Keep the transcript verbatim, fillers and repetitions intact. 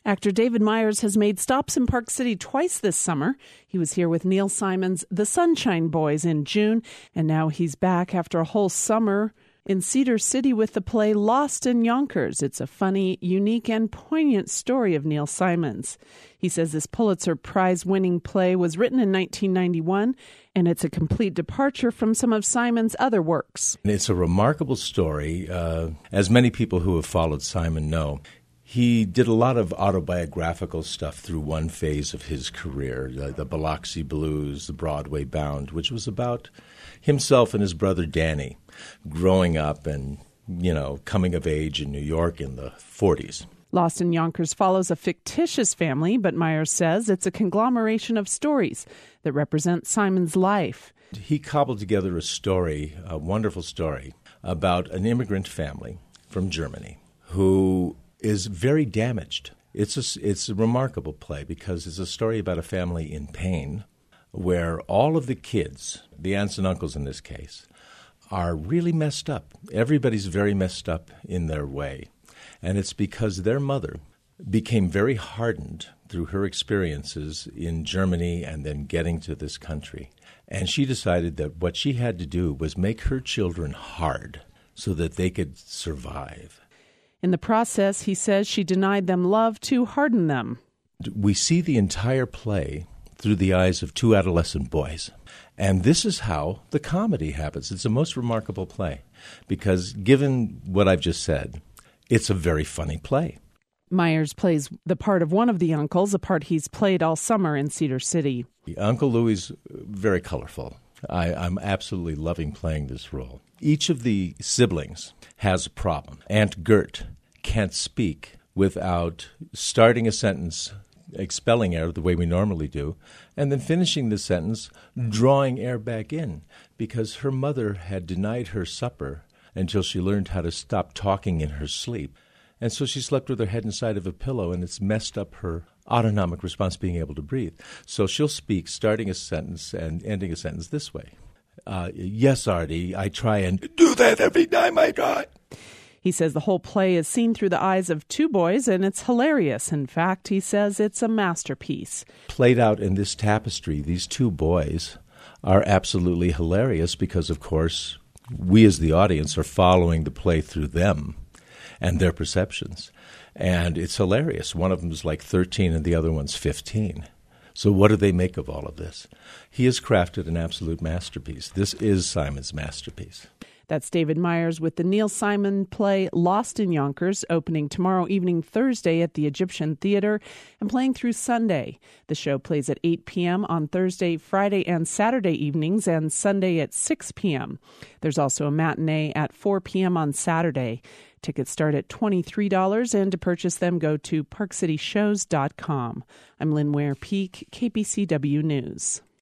Actor David Meyers has made stops in Park City twice this summer. He was here with Neil Simon's The Sunshine Boys in June, and now he's back after a whole summer in Cedar City with the play Lost in Yonkers. It's a funny, unique, and poignant story of Neil Simon's. He says this Pulitzer Prize-winning play was written in nineteen ninety-one, and it's a complete departure from some of Simon's other works. It's a remarkable story. Uh, as many people who have followed Simon know, he did a lot of autobiographical stuff through one phase of his career, the, the Biloxi Blues, the Broadway Bound, which was about himself and his brother Danny growing up and, you know, coming of age in New York in the forties. Lost in Yonkers follows a fictitious family, but Meyers says it's a conglomeration of stories that represent Simon's life. He cobbled together a story, a wonderful story, about an immigrant family from Germany who is very damaged. It's a, it's a remarkable play because it's a story about a family in pain where all of the kids, the aunts and uncles in this case, are really messed up. Everybody's very messed up in their way. And it's because their mother became very hardened through her experiences in Germany and then getting to this country. And she decided that what she had to do was make her children hard so that they could survive. In the process, he says she denied them love to harden them. We see the entire play through the eyes of two adolescent boys. And this is how the comedy happens. It's a most remarkable play because given what I've just said, it's a very funny play. Meyers plays the part of one of the uncles, a part he's played all summer in Cedar City. Uncle Louis is very colorful. I, I'm absolutely loving playing this role. Each of the siblings has a problem. Aunt Gert can't speak without starting a sentence, expelling air the way we normally do, and then finishing the sentence, drawing air back in, because her mother had denied her supper until she learned how to stop talking in her sleep. And so she slept with her head inside of a pillow, and it's messed up her autonomic response being able to breathe. So she'll speak, starting a sentence and ending a sentence this way. Uh, yes, Artie, I try and do that every time I try. He says the whole play is seen through the eyes of two boys, and it's hilarious. In fact, he says it's a masterpiece. Played out in this tapestry, these two boys are absolutely hilarious because, of course, we as the audience are following the play through them and their perceptions. And it's hilarious. One of them is like thirteen and the other one's fifteen. So what do they make of all of this? He has crafted an absolute masterpiece. This is Simon's masterpiece. That's David Meyers with the Neil Simon play Lost in Yonkers, opening tomorrow evening, Thursday at the Egyptian Theater, and playing through Sunday. The show plays at eight p.m. on Thursday, Friday, and Saturday evenings, and Sunday at six p.m. There's also a matinee at four p.m. on Saturday. Tickets start at twenty-three dollars, and to purchase them, go to park city shows dot com. I'm Lynn Ware Peak, K P C W News.